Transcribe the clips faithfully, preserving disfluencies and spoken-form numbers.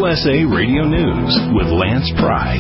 U S A Radio News with Lance Pry.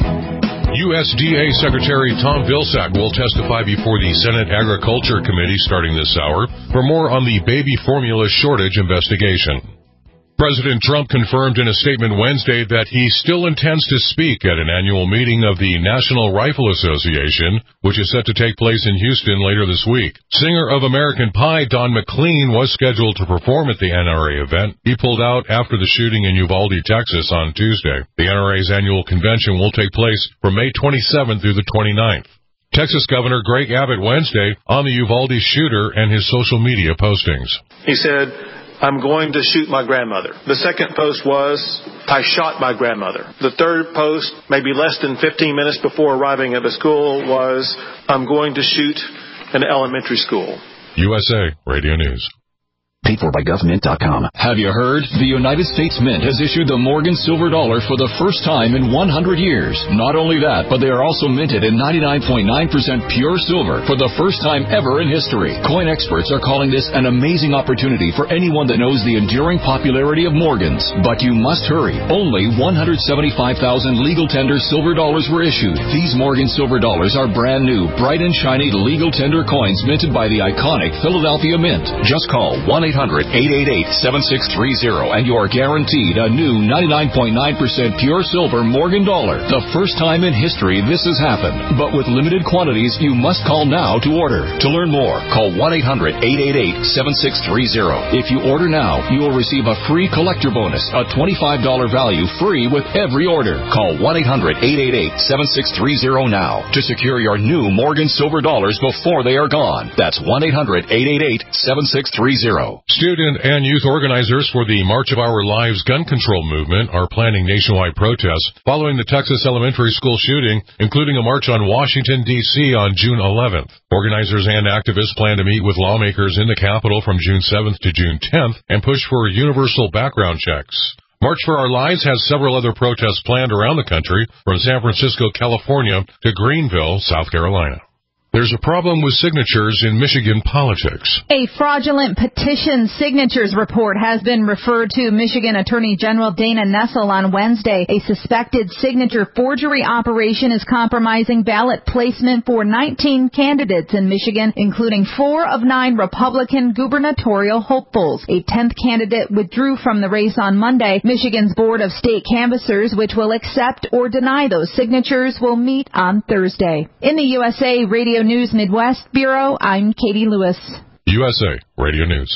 U S D A Secretary Tom Vilsack will testify before the Senate Agriculture Committee starting this hour for more on the baby formula shortage investigation. President Trump confirmed in a statement Wednesday that he still intends to speak at an annual meeting of the National Rifle Association, which is set to take place in Houston later this week. Singer of American Pie, Don McLean, was scheduled to perform at the N R A event. He pulled out after the shooting in Uvalde, Texas on Tuesday. The N R A's annual convention will take place from May twenty-seventh through the twenty-ninth. Texas Governor Greg Abbott Wednesday on the Uvalde shooter and his social media postings. He said, I'm going to shoot my grandmother. The second post was, I shot my grandmother. The third post, maybe less than fifteen minutes before arriving at the school, was, I'm going to shoot an elementary school. U S A Radio News. Paid for by government dot com. Have you heard? The United States Mint has issued the Morgan Silver Dollar for the first time in one hundred years. Not only that, but they are also minted in ninety-nine point nine percent pure silver for the first time ever in history. Coin experts are calling this an amazing opportunity for anyone that knows the enduring popularity of Morgans. But you must hurry. Only one hundred seventy-five thousand legal tender silver dollars were issued. These Morgan Silver Dollars are brand new, bright and shiny legal tender coins minted by the iconic Philadelphia Mint. Just call one eight hundred eight eight eight seven six three zero and you're guaranteed a new ninety-nine point nine percent pure silver Morgan dollar. The first time in history this has happened. But with limited quantities, you must call now to order. To learn more, call one eight hundred eight eight eight seven six three zero. If you order now, you will receive a free collector bonus, a twenty-five dollars value free with every order. Call one eight hundred eight eight eight seven six three zero now to secure your new Morgan Silver Dollars before they are gone. That's one eight hundred eight eight eight seven six three zero. Student and youth organizers for the March of Our Lives gun control movement are planning nationwide protests following the Texas elementary school shooting, including a march on Washington, D C on June eleventh. Organizers and activists plan to meet with lawmakers in the Capitol from June seventh to June tenth and push for universal background checks. March for Our Lives has several other protests planned around the country, from San Francisco, California to Greenville, South Carolina. There's a problem with signatures in Michigan politics. A fraudulent petition signatures report has been referred to Michigan Attorney General Dana Nessel on Wednesday. A suspected signature forgery operation is compromising ballot placement for nineteen candidates in Michigan, including four of nine Republican gubernatorial hopefuls. A tenth candidate withdrew from the race on Monday. Michigan's Board of State Canvassers, which will accept or deny those signatures, will meet on Thursday. In the U S A Radio News Midwest Bureau, I'm Katie Lewis. U S A Radio News.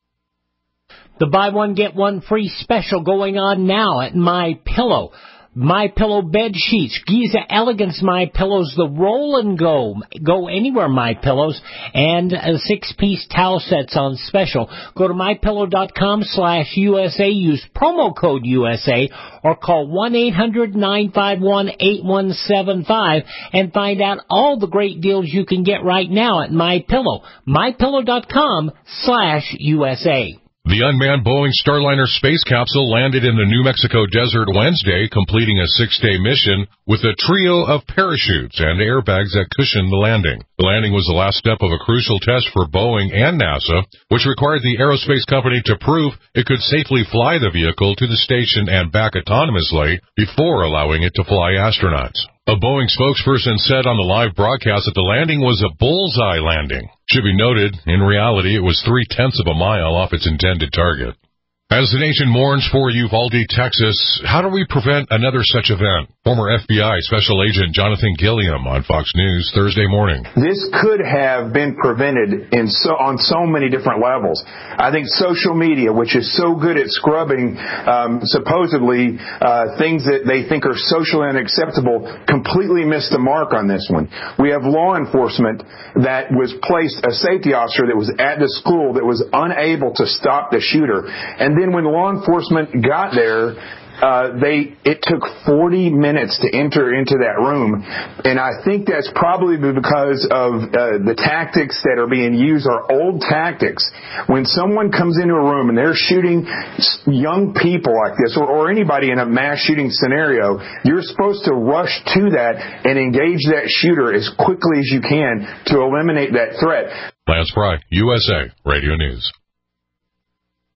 The buy one, get one free special going on now at MyPillow. MyPillow bed sheets, Giza Elegance MyPillows, the roll and go, go anywhere MyPillows, and uh, six-piece towel sets on special. Go to MyPillow.com slash USA, use promo code U S A, or call one eight hundred nine five one eight one seven five and find out all the great deals you can get right now at MyPillow. MyPillow.com slash USA. The unmanned Boeing Starliner space capsule landed in the New Mexico desert Wednesday, completing a six-day mission with a trio of parachutes and airbags that cushioned the landing. The landing was the last step of a crucial test for Boeing and NASA, which required the aerospace company to prove it could safely fly the vehicle to the station and back autonomously before allowing it to fly astronauts. A Boeing spokesperson said on the live broadcast that the landing was a bullseye landing. Should be noted, in reality, it was three-tenths of a mile off its intended target. As the nation mourns for Uvalde, Texas, how do we prevent another such event? Former F B I Special Agent Jonathan Gilliam on Fox News Thursday morning. This could have been prevented in so, on so many different levels. I think social media, which is so good at scrubbing um, supposedly uh, things that they think are socially unacceptable, completely missed the mark on this one. We have law enforcement that was placed, a safety officer that was at the school that was unable to stop the shooter. And then when law enforcement got there, Uh, they it took forty minutes to enter into that room, and I think that's probably because of uh, the tactics that are being used are old tactics. When someone comes into a room and they're shooting young people like this, or, or anybody in a mass shooting scenario, you're supposed to rush to that and engage that shooter as quickly as you can to eliminate that threat. Lance Pry, U S A Radio News.